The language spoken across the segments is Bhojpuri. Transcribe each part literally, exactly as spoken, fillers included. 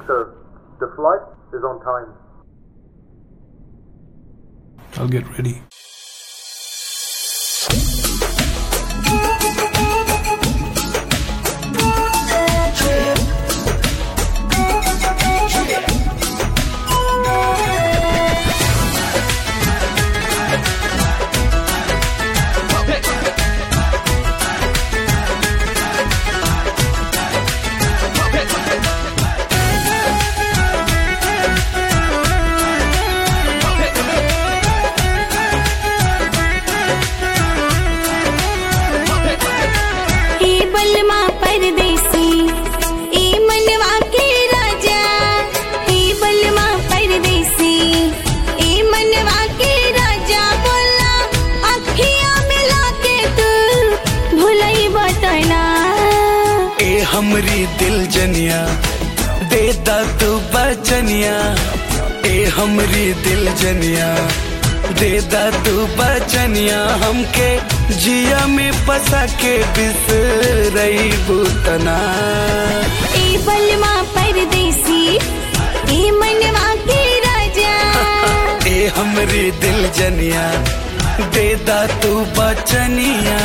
sir. The flight is on time. I'll get ready. हमरी दिल जनिया दे दा तू बचनिया, ए हमरी दिल जनिया दे दा तू बचनिया, हमके जिया में पसा के बिसरई बुतना। ए बलमा परदेसी ए मनवा के राजा, ए हमरी दिल जनिया दे दा तू बचनिया।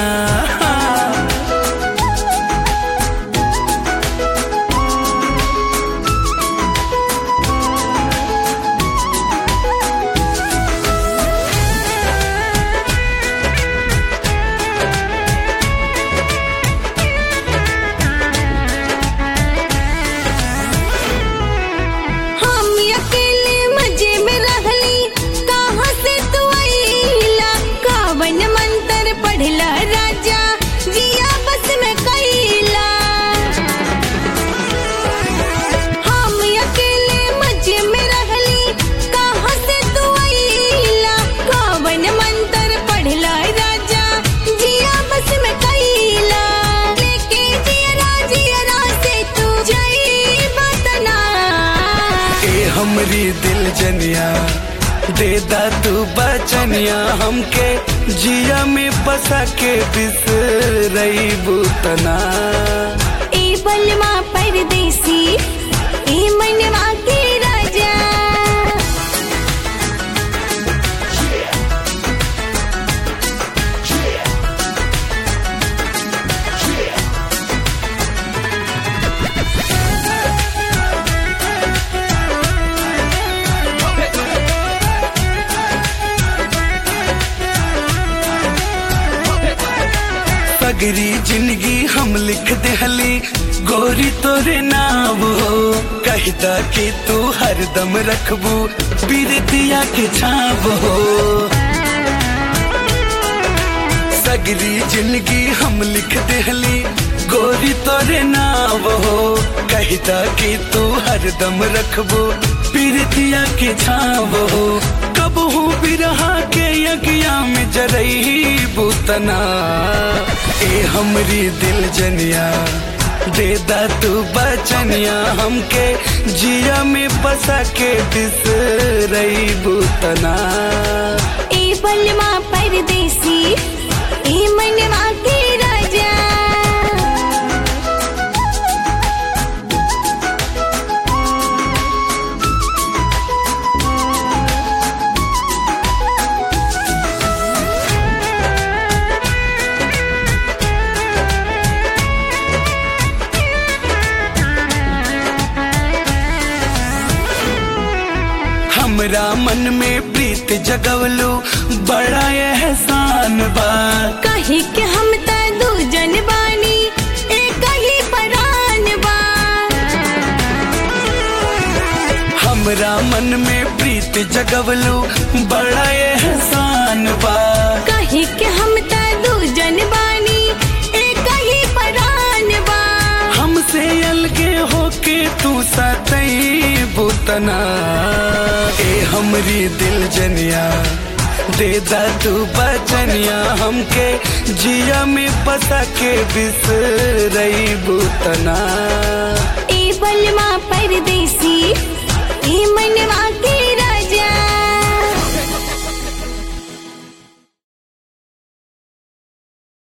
हमरी दिल जनिया दे दा तू बचनिया, हमके जिया में बसा के बिसरई बुतना। ए बलमा परदेसी ए मनवा के राजा। सगरी जिंदगी हम लिख देहली गोरी तोरे नाम हो, कहता कि तू हरदम रखबू बिरतिया के छाव हो। सगरी जिंदगी हम लिख देहली गोरी तोरे नाम हो, कहता कि तू हरदम रखबू बिरतिया के छाव हो। कब हूँ बिरहा के यज्ञा में जरई बुतना, ए हमरी दिल जनिया दे दा तू बचनिया, हमके जिया में बसा के बिसरई बुतना। ए बलमा परदेसी ए मनवा के राजा। हमरा मन में प्रीत जगवलू बड़ा एहसान बा, कही के हम ता दूजन बानी एक ही परान बा। हमरा मन में प्रीत जगवलू बड़ा एहसान बा, कही के हम ता दूजन बानी एक ही परान बा। हमसे अलगे होके तू सतई बुतना, ए हमरी दिल जनिया दे दा तू बचनिया, हमके जिया में बसा के बिसरई बुतना। ए बलमा परदेसी ए मनवा के